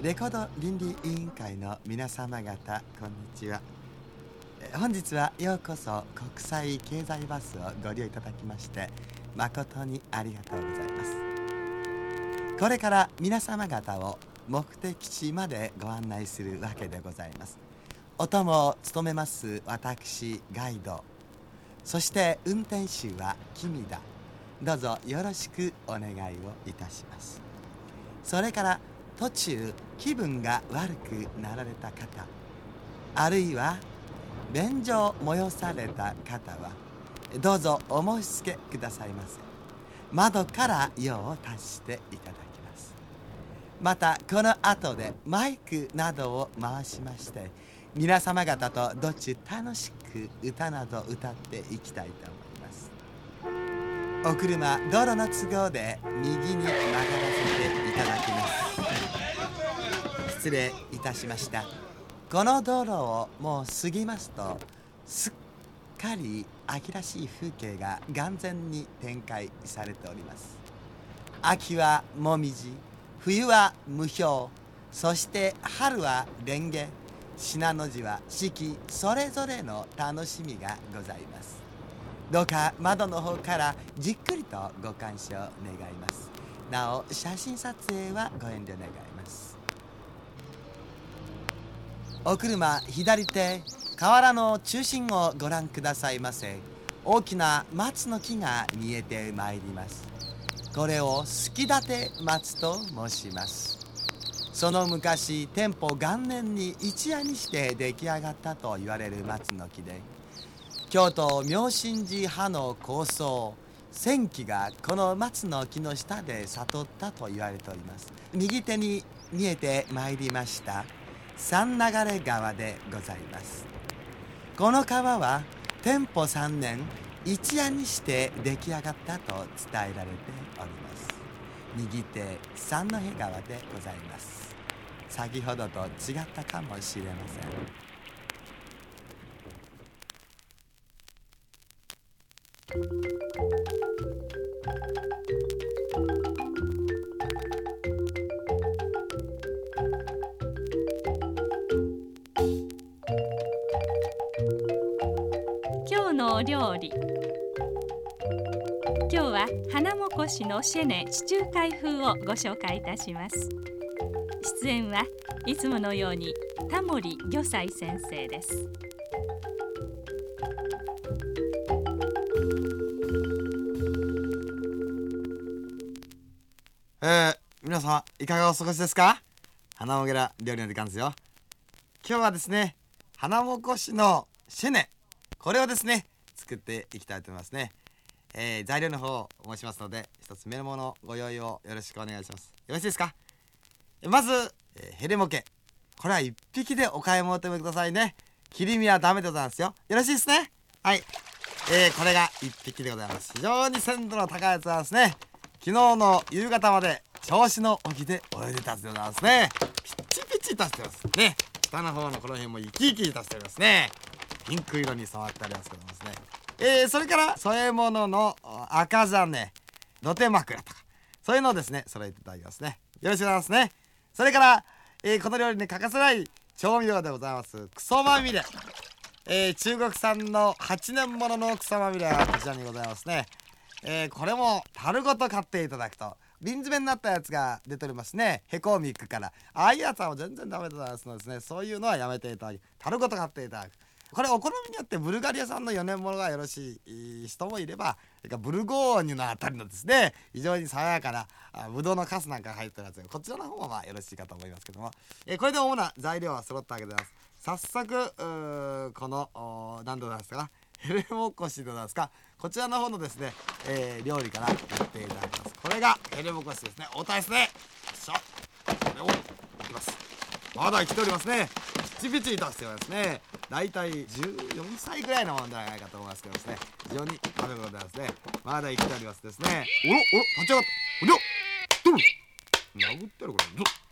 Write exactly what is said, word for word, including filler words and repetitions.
レコード倫理委員会の皆様方、こんにちは。本日はようこそ国際経済バスをご利用いただきまして誠にありがとうございます。これから皆様方を目的地までご案内するわけでございます。お供を務めます私ガイド、そして運転手は君だ。どうぞよろしくお願いをいたします。それから途中気分が悪くなられた方、あるいは便所を催された方はどうぞお申し付けくださいませ。窓から用を足していただきます。またこの後でマイクなどを回しまして、皆様方とどっち楽しく歌など歌っていきたいと思います。お車道路の都合で右に曲がらせていただきます。失礼いたしました。この道路をもう過ぎますと、すっかり秋らしい風景が眼前に展開されております。秋はもみじ、冬は無氷、そして春はレンゲ、信濃路は四季それぞれの楽しみがございます。どうか窓の方からじっくりとご鑑賞願います。なお写真撮影はご遠慮願います。お車左手、河原の中心をご覧くださいませ。大きな松の木が見えてまいります。これをすきだて松と申します。その昔天保元年に一夜にして出来上がったと言われる松の木で、京都妙心寺派の構想千基がこの松の木の下で悟ったと言われております。右手に見えてまいりました三流川でございます。この川は天保三年一夜にして出来上がったと伝えられております。右手三戸川でございます。先ほどと違ったかもしれません。 今日のお料理。今日は花もこしのシェネ地中海風をご紹介いたします。出演はいつものように田森魚菜先生です。 えー、皆様いかがお過ごしですか。花もげら料理の時間ですよ。今日はですね、花もこしのシェネ、これをですね作っていきたいと思いますね。えー、材料の方を申しますので、一つ目のものご用意をよろしくお願いします。よろしいですか。まず、えー、ヘレモケ、これはいっぴきでお買い求めくださいね。切り身はダメでございますよ。よろしいですね。はい、えー、これがいっぴきでございます。非常に鮮度の高いやつなんですね。昨日の夕方まで銚子の沖で泳いでたやつでございますね。ピッチピチとしてますね。下の方のこの辺も生き生きとしておりますね。ピンク色に染まってありますけどもですね、えー、それから添え物の赤種、土手枕とか、そういうのをですね揃えていただきますね。よろしくお願いしますね。それから、えー、この料理に欠かせない調味料でございますクソまみれ、えー、中国産のはちねんもののクソまみれがこちらにございますね。えー、これも樽ごと買っていただくと瓶詰めになったやつが出ておりますね。ヘコーミックから、ああいうやつはもう全然ダメでございますのでですね、そういうのはやめていただき、樽ごと買っていただく。これお好みによってブルガリア産のよねんものがよろしい人もいれば、それからブルゴーニュのあたりのですね非常に爽やかなブドウのカスなんかが入ってるやつ、こちらの方もまあよろしいかと思いますけども、えー、これで主な材料は揃ったわけでございます。早速この何でございますか、ヘレモコシでございますか、こちらの方のですね、えー、料理からやっていただきます。これがヘレモコシですね。おたですね。よっしゃ、これをいきます。まだ生きておりますね。ピチピチとしておりますね。だいたいじゅうよんさいぐらいのものではないかと思いますけどですね、非常に食べ頃でございますね。まだ生きておりますですね。おろおろ立ち上がった。おりゃどう殴ってるこれ。